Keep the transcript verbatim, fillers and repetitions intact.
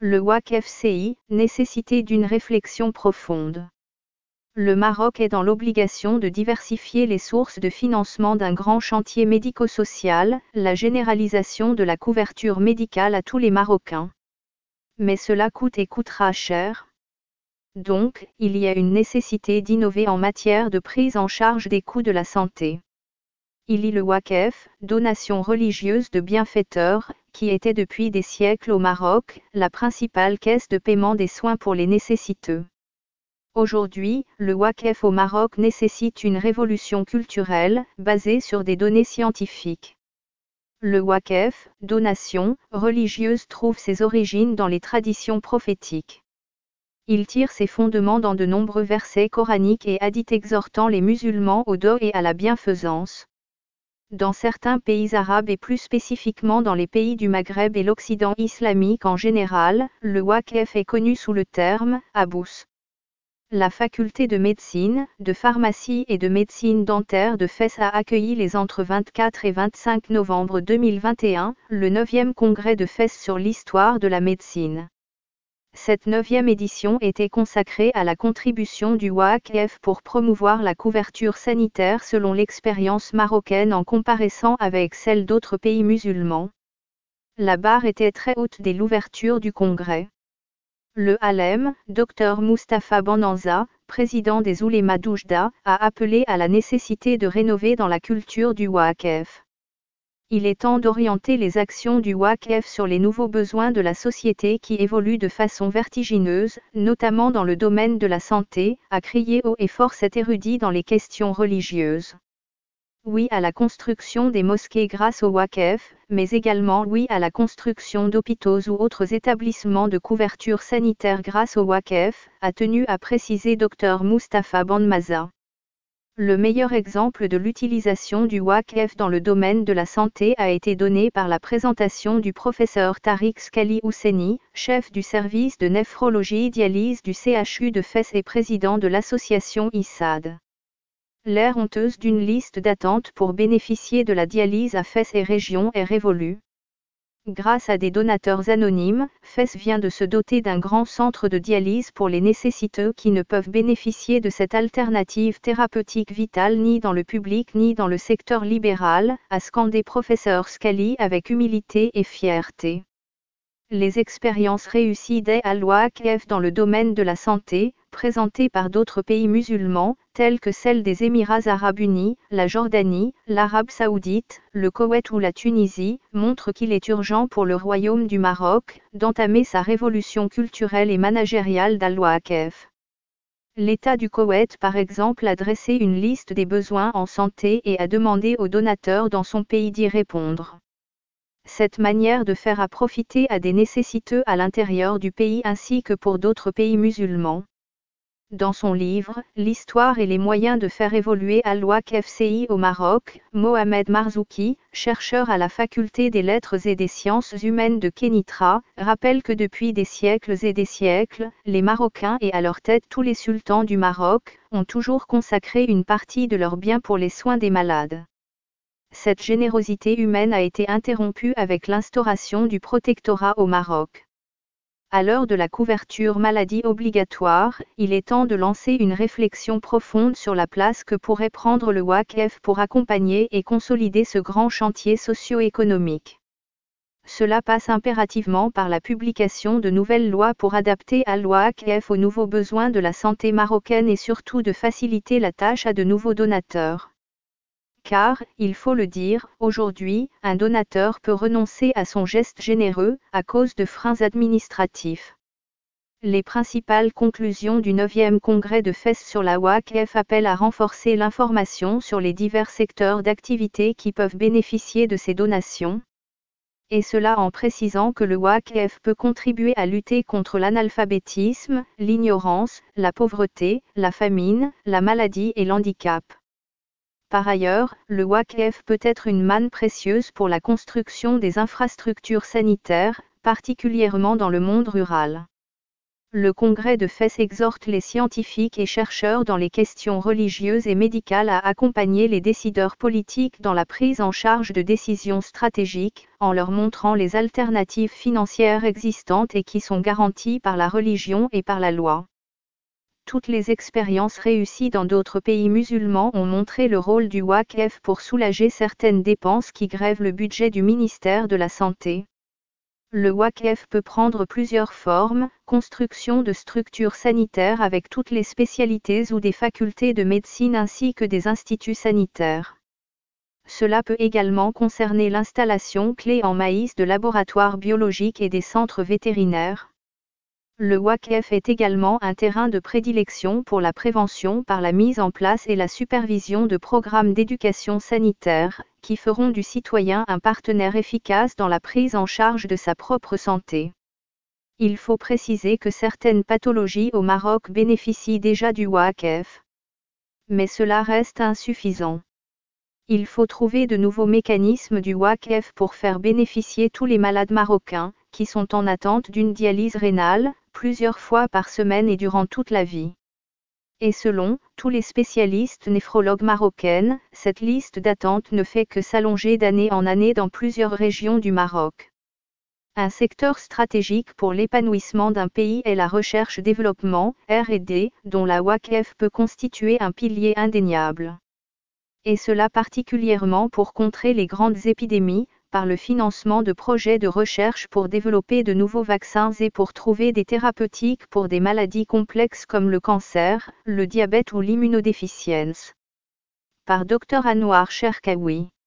Le W A C F C I, nécessité d'une réflexion profonde. Le Maroc est dans l'obligation de diversifier les sources de financement d'un grand chantier médico-social, la généralisation de la couverture médicale à tous les Marocains. Mais cela coûte et coûtera cher. Donc, il y a une nécessité d'innover en matière de prise en charge des coûts de la santé. Il y a le Waqf, donation religieuse de bienfaiteurs, qui était depuis des siècles au Maroc, la principale caisse de paiement des soins pour les nécessiteux. Aujourd'hui, le Waqf au Maroc nécessite une révolution culturelle, basée sur des données scientifiques. Le Waqf, donation religieuse, trouve ses origines dans les traditions prophétiques. Il tire ses fondements dans de nombreux versets coraniques et hadiths exhortant les musulmans au don et à la bienfaisance. Dans certains pays arabes et plus spécifiquement dans les pays du Maghreb et l'Occident islamique en général, le Waqf est connu sous le terme « Abous ». La faculté de médecine, de pharmacie et de médecine dentaire de Fès a accueilli les entre vingt-quatre et vingt-cinq novembre deux mille vingt et un, le neuvième congrès de Fès sur l'histoire de la médecine. Cette neuvième édition était consacrée à la contribution du Waqf pour promouvoir la couverture sanitaire selon l'expérience marocaine en comparaison avec celle d'autres pays musulmans. La barre était très haute dès l'ouverture du congrès. Le Alem, Dr Moustapha Bonanza, président des oulémas d'Oujda, a appelé à la nécessité de rénover dans la culture du Waqf. Il est temps d'orienter les actions du Waqf sur les nouveaux besoins de la société qui évoluent de façon vertigineuse, notamment dans le domaine de la santé, a crié haut et fort cet érudit dans les questions religieuses. Oui à la construction des mosquées grâce au Waqf, mais également oui à la construction d'hôpitaux ou autres établissements de couverture sanitaire grâce au Waqf, a tenu à préciser Dr Moustapha Bonmaza. Le meilleur exemple de l'utilisation du Waqf dans le domaine de la santé a été donné par la présentation du professeur Tariq Skali Housseni, chef du service de néphrologie-dialyse du C H U de Fès et président de l'association I S A D. L'ère honteuse d'une liste d'attente pour bénéficier de la dialyse à Fès et région est révolue. Grâce à des donateurs anonymes, Fès vient de se doter d'un grand centre de dialyse pour les nécessiteux qui ne peuvent bénéficier de cette alternative thérapeutique vitale ni dans le public ni dans le secteur libéral, a scandé professeur Skali avec humilité et fierté. Les expériences réussies des Al-Waqf dans le domaine de la santé, présentées par d'autres pays musulmans, tels que celles des Émirats arabes unis, la Jordanie, l'Arabie saoudite, le Koweït ou la Tunisie, montrent qu'il est urgent pour le Royaume du Maroc, d'entamer sa révolution culturelle et managériale d'Al-Waqf. L'État du Koweït par exemple a dressé une liste des besoins en santé et a demandé aux donateurs dans son pays d'y répondre. Cette manière de faire a profité à des nécessiteux à l'intérieur du pays ainsi que pour d'autres pays musulmans. Dans son livre « L'histoire et les moyens de faire évoluer Al-Waqf C I au Maroc », Mohamed Marzouki, chercheur à la faculté des lettres et des sciences humaines de Kenitra, rappelle que depuis des siècles et des siècles, les Marocains et à leur tête tous les sultans du Maroc, ont toujours consacré une partie de leurs biens pour les soins des malades. Cette générosité humaine a été interrompue avec l'instauration du protectorat au Maroc. À l'heure de la couverture maladie obligatoire, il est temps de lancer une réflexion profonde sur la place que pourrait prendre le Waqf pour accompagner et consolider ce grand chantier socio-économique. Cela passe impérativement par la publication de nouvelles lois pour adapter Al-Waqf aux nouveaux besoins de la santé marocaine et surtout de faciliter la tâche à de nouveaux donateurs. Car, il faut le dire, aujourd'hui, un donateur peut renoncer à son geste généreux, à cause de freins administratifs. Les principales conclusions du neuvième congrès de Fès sur la Waqf appellent à renforcer l'information sur les divers secteurs d'activité qui peuvent bénéficier de ces donations. Et cela en précisant que le Waqf peut contribuer à lutter contre l'analphabétisme, l'ignorance, la pauvreté, la famine, la maladie et l'handicap. Par ailleurs, le Waqf peut être une manne précieuse pour la construction des infrastructures sanitaires, particulièrement dans le monde rural. Le congrès de Fès exhorte les scientifiques et chercheurs dans les questions religieuses et médicales à accompagner les décideurs politiques dans la prise en charge de décisions stratégiques, en leur montrant les alternatives financières existantes et qui sont garanties par la religion et par la loi. Toutes les expériences réussies dans d'autres pays musulmans ont montré le rôle du Waqf pour soulager certaines dépenses qui grèvent le budget du ministère de la Santé. Le Waqf peut prendre plusieurs formes, construction de structures sanitaires avec toutes les spécialités ou des facultés de médecine ainsi que des instituts sanitaires. Cela peut également concerner l'installation clé en maïs de laboratoires biologiques et des centres vétérinaires. Le Waqf est également un terrain de prédilection pour la prévention par la mise en place et la supervision de programmes d'éducation sanitaire, qui feront du citoyen un partenaire efficace dans la prise en charge de sa propre santé. Il faut préciser que certaines pathologies au Maroc bénéficient déjà du Waqf. Mais cela reste insuffisant. Il faut trouver de nouveaux mécanismes du Waqf pour faire bénéficier tous les malades marocains, qui sont en attente d'une dialyse rénale, plusieurs fois par semaine et durant toute la vie. Et selon tous les spécialistes néphrologues marocaines, cette liste d'attente ne fait que s'allonger d'année en année dans plusieurs régions du Maroc. Un secteur stratégique pour l'épanouissement d'un pays est la recherche-développement, R et D, dont la Waqf peut constituer un pilier indéniable. Et cela particulièrement pour contrer les grandes épidémies, par le financement de projets de recherche pour développer de nouveaux vaccins et pour trouver des thérapeutiques pour des maladies complexes comme le cancer, le diabète ou l'immunodéficience. Par Dr Anouar Cherkaoui.